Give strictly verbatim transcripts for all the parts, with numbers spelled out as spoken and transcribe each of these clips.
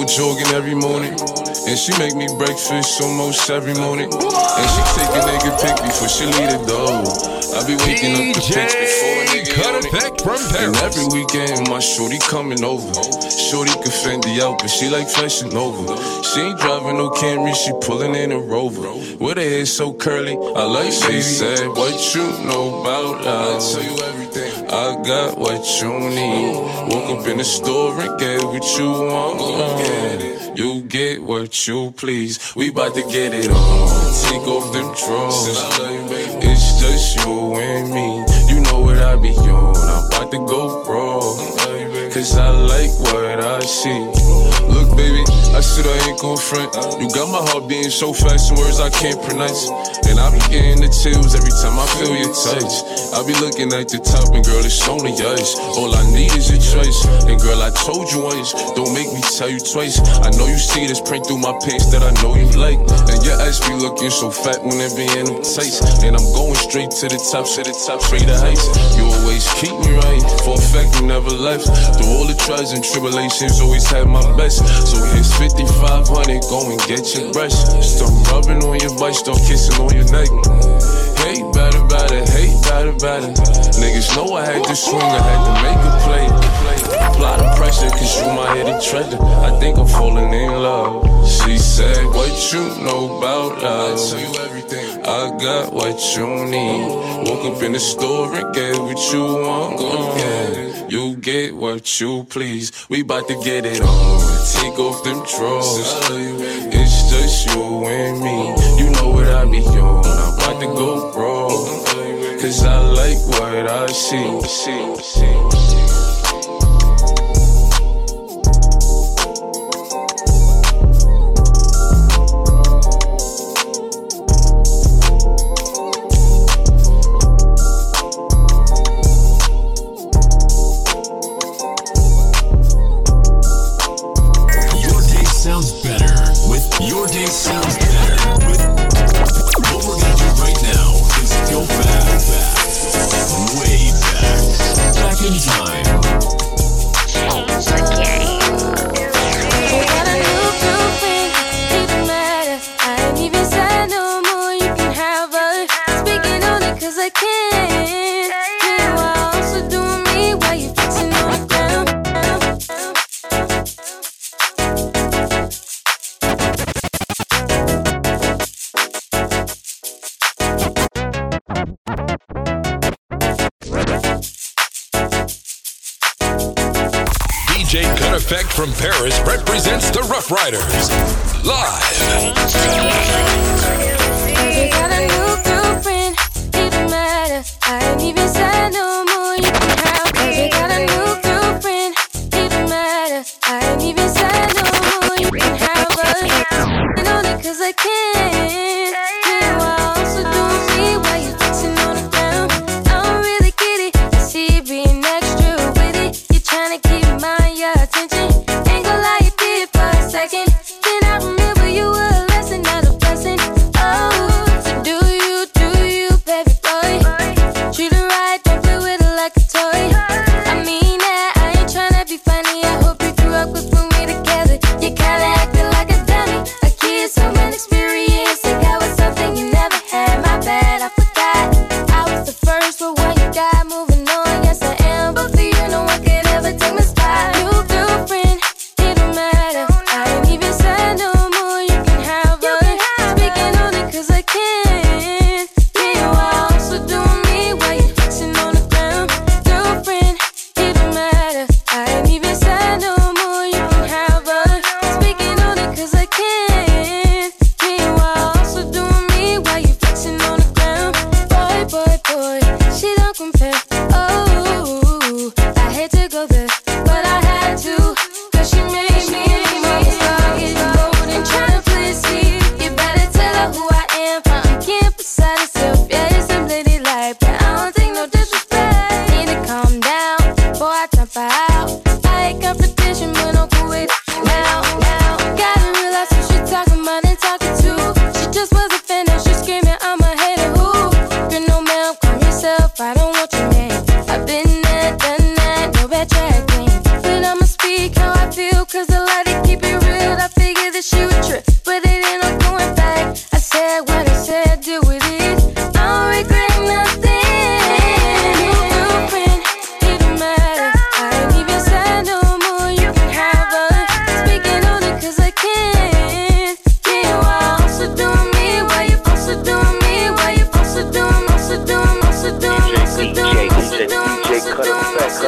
jogging every morning. And she make me breakfast almost every morning. And she take a nigga pic before she leave the door. I be waking up the pics before a nigga Cut on Effect it. from Paris. And every weekend my shorty coming over. Shorty can Fendi out, but she like fashion over. She ain't driving no Camry, she pulling in a Rover. With her hair so curly, I like she said, what you know about love? I tell you everything. I got what you need. Woke up in the store and get what you want. Yeah. You get what you please. We bout to get it on. Take off them drawers. It's just you and me. You know what I be on. I'm about to go raw. Cause I like what I see. Look, baby, I said I ain't gon' front. You got my heart beating so fast, some words I can't pronounce. And I be getting the chills every time I feel your touch. I be looking at the top and girl, it's only us. All I need is your choice. And girl, I told you once, don't make me tell you twice. I know you see this print through my pants that I know you like. And your ass be looking so fat when it be in them tights. And I'm going straight to the top, to the top, straight to heights. You always keep me right, for a fact you never left. Through all the trials and tribulations, always had my best. So here's fifty-five hundred, go and get your brush. Start rubbing on your butt, start kissing on your neck. Hate bad about it, hate bad about it. Niggas know I had to swing, I had to make a play. Apply the pressure, cause you my hidden treasure. I think I'm falling in love. She said, what you know about love? I tell you everything. I got what you need. Woke up in the store and get what you want. Yeah. You get what you please. We bout to get it on. Take off them drawers. It's just you and me. You know what I be on. I'm about to go raw. Cause I like what I see. see, see. Your day sounds better with what we're gonna do right now is go back, back, way back, back in time. Change the game. You got a new girlfriend, it don't matter. I ain't even said no more, you can have her. Speaking on it cause I can. You are also doing me while you fixing on the ground. D J Cut Effect from Paris represents the Rough Riders. Live. You got a new girlfriend, it don't matter. I ain't even said no more, you can have her. You got a new girlfriend, it don't matter. I ain't even said no more, you can have her. You know that cause I can. You are also doing me while you fixing on the ground. I don't really get it, I see you being extra with it. You're trying to keep my attention. Ain't gonna lie, you did for a second. Then I remember you were a lesson, not a blessing. Oh, so do you, do you, baby boy? Treat her right, don't play with her like a toy. I mean that, I ain't tryna be funny. I hope you grew up with me together. You kinda acting like a dummy, a kid, so inexperienced. Like I was something you never had. My bad, I forgot. I was the first, but when you got moving on, yes I am. But for you, no one could ever take my spot. New girlfriend, it don't matter. I ain't even said no more, you can have her. Speaking on it cause I can. You are also doing me while you fixing on the ground. Girlfriend, it don't matter. I ain't even said no more, you can have her. Speaking on it cause I can. You are also doing me while you fixing on the ground. Boy, boy, boy, she don't compare. Oh, I hate to go there, but I had to. Cause she made me my star. Getting bold and trying to please me. You better tell her who I am. You can't beside herself. Yeah, it's a lady life, but I don't think no disrespect. Need to calm down, boy, I jump out. I hate competition, but I'm cool with it now. Now, gotta realize who she talking about and talking to. She just wasn't finished, she screaming, I'm a hater. Who? You're no man, calm yourself. I don't want your man.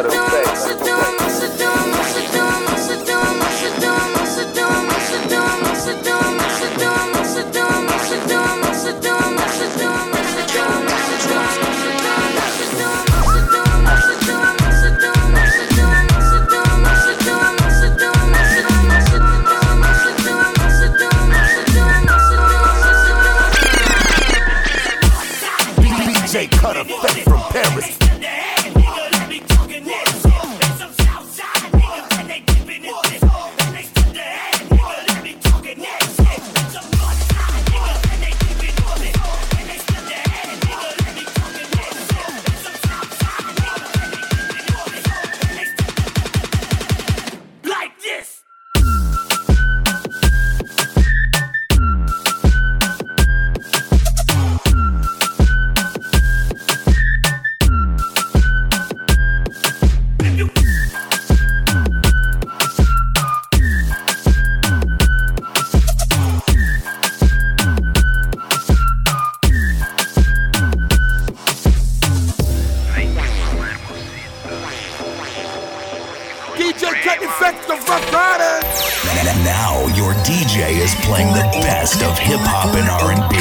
Now your D J is playing the best of hip hop and R and B.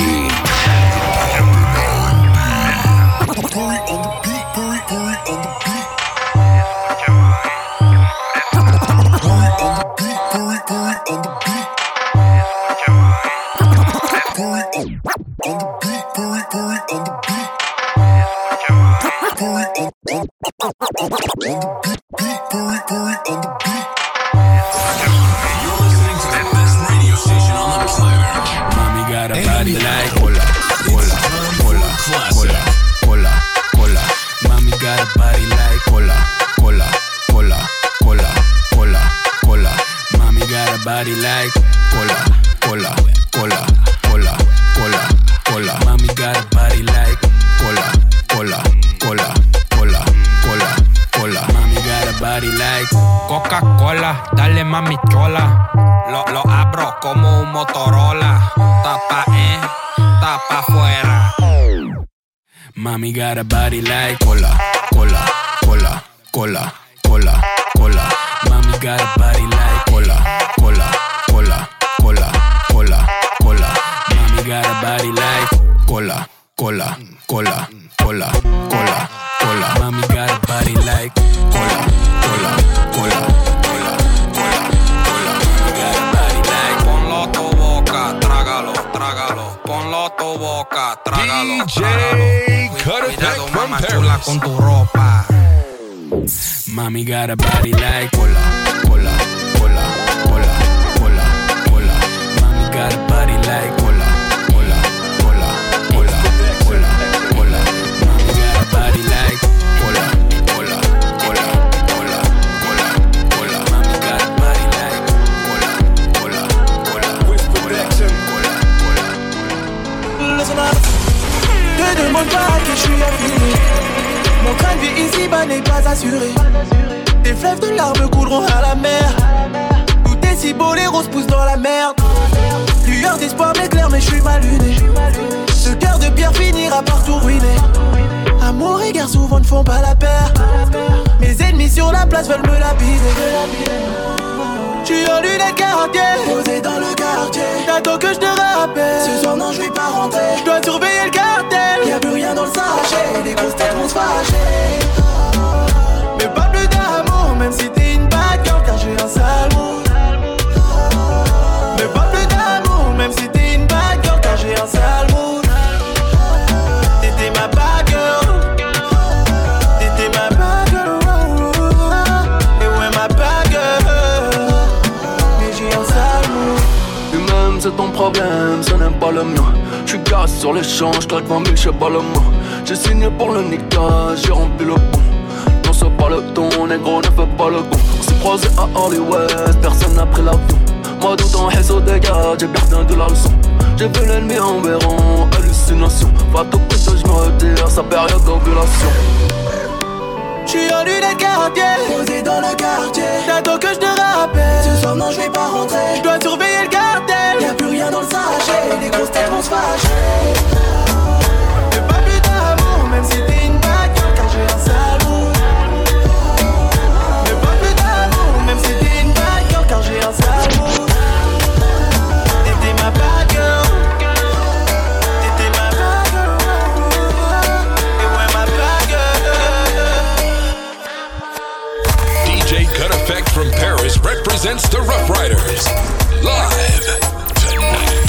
Puri on the beat, Puri, Puri on the beat. Puri on the beat, Puri, Puri on the beat. Puri on the beat, Puri, Puri on the beat. Puri on the beat, beat, Puri, Puri on the beat. Got a body like cola, cola, cola, cola, cola, cola. Mommy got a body like cola, cola, cola, cola, cola, cola. Mommy got a body like cola, cola, cola, cola, cola, cola. Mommy got a body like cola, cola, cola, cola, cola, cola. Mommy got a body like Coca-Cola. Dale mami chola. Lo, lo abro como un Motorola. Tapa en, tapa afuera. Mami got a body like cola, cola, cola, cola, cola, cola. Mami got a body like cola, cola, cola, cola, cola, cola. Mami got a body like cola, cola, cola, cola, cola, cola. Mami got a body like cola, cola, cola, cola, cola, cola. Mami got a body like ponlo tu boca, trágalo, trágalo. Ponlo tu boca, trágalo, D J Cutterback from Paris. Con tu ropa. Mami got a body like cola, cola, cola, cola, cola, cola. Mami got a body like cola, cola, cola, cola, cola, cola. Mami got a body like cola, cola, cola, cola, cola, cola. Mami got a body like cola, cola, cola, cola, cola, cola. Listen up. Ne demande pas que je suis affilié. Mon train de vie ici-bas n'est pas assuré. Des fleuves de larmes couleront à la mer. Tout est si beau, les roses poussent dans la merde. Lueur d'espoir m'éclaire mais je suis mal luné. Ce cœur de pierre finira par tout ruiner. Amour et guerre souvent ne font pas la paire. Mes ennemis sur la place veulent me lapider. J'suis en lunettes quartier, posé dans le quartier. T'attends que je te rappelle. Ce soir non je vais pas rentrer. Je dois surveiller le cartel. Y'a plus rien dans le sachet. Les grosses têtes vont se fâcher. Mais pas plus d'amour, même si t'es une bad girl, car j'ai un sale mood. Mais pas plus d'amour, même si t'es une bad girl, car j'ai un sale mood. T'étais ma bad girl. T'étais ma bad girl. Et ouais ma bad girl. Mais j'ai un sale mood. Lui-même c'est ton problème, ce n'est pas le mien. J'suis garé sur l'échange, claque vingt mille, j'sais pas le mot. J'ai signé pour le niquage, j'ai rempli le pont. Non c'est pas le ton, négro ne fait pas le con. On s'est croisé à Hollywood, personne n'a pris l'avion. Moi tout en haisse au dégât, j'ai bien retenu de la leçon. J'ai vu l'ennemi en béron, hallucination. Pas tout que je me retire, sa période d'ovulation. J'suis en lunettes quartier, posé dans le quartier. T'attends que je te rappelle. Ce soir non je vais pas rentrer. Je dois surveiller le cartel. Y'a plus rien dans le sachet. Les grosses têtes vont se fâcher. Mais pas plus d'amour, même si t'es une bad girl, car j'ai un sale mood. represents the Rough Riders. Live tonight.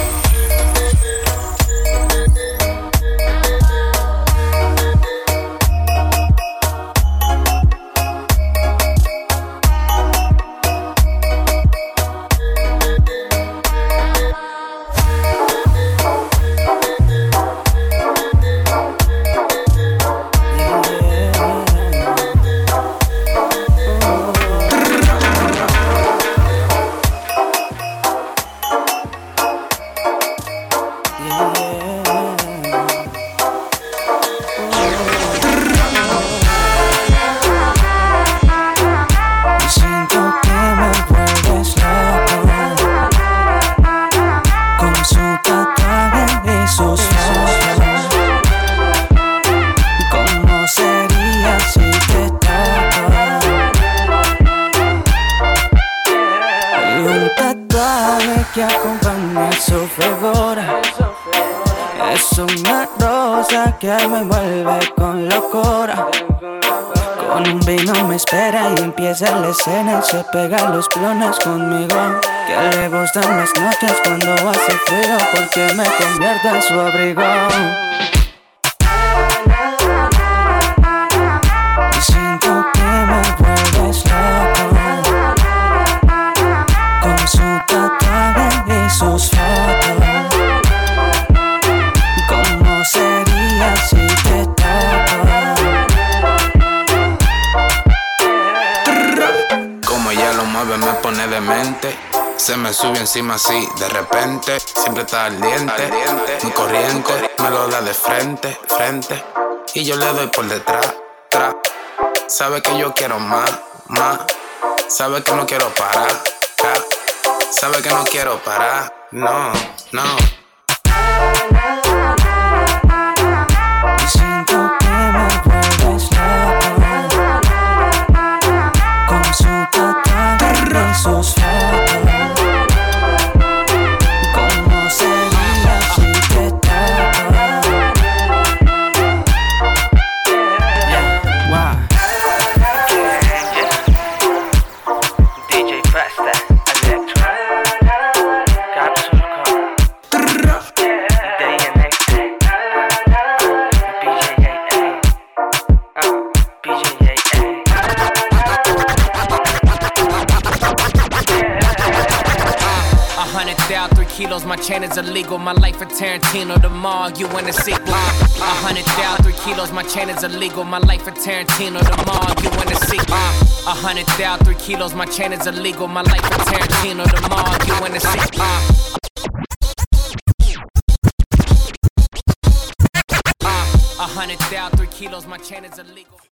Que acompaña su figura. Es una rosa que me envuelve con locura. Con un vino me espera y empieza la escena. Se pega los clones conmigo. Que le gustan las noches cuando hace frío, porque me convierte en su abrigo. Y siento que me vuelves loco con su tatuaje y sus fotos. ¿Cómo sería si te toco? Como ella lo mueve me pone demente. Se me sube encima así de repente. Siempre está ardiente, muy corriente. Me lo da de frente, frente. Y yo le doy por detrás, tra. Sabe que yo quiero más, más. Sabe que no quiero parar, ca. Sabe que no quiero parar, no, no. Y siento que me vuelves loco con su tatuaje y sus fotos. ¿Cómo sería si te toco? Yeah, wow. D J Fasta. Kilos, my chain is illegal. My life a Tarantino. Tomorrow you in the sequel. A hundred down, three kilos. My chain is illegal. My life a Tarantino. Tomorrow you in the sequel. A hundred down, three kilos. My chain is illegal. My life a Tarantino. Tomorrow you in the sequel. A hundred down, three kilos. My chain is illegal.